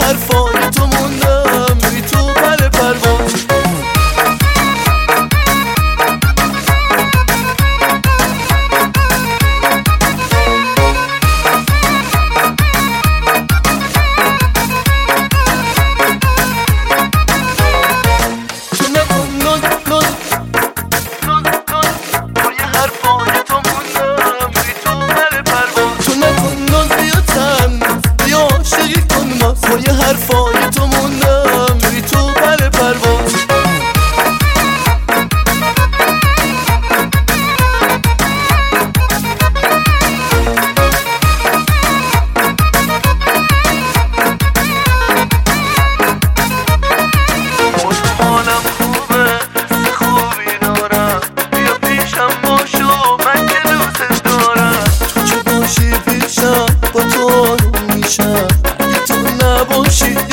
حرفای تو موندم میری تو پر پرواز. با یه حرفای تو موندم میری تو پر پرواز. حالم خوبه خوبی دارم بیا پیشم باشو من که دوست دارم. تو که باشی پیشم با تو آروم میشم اگه تو نباشی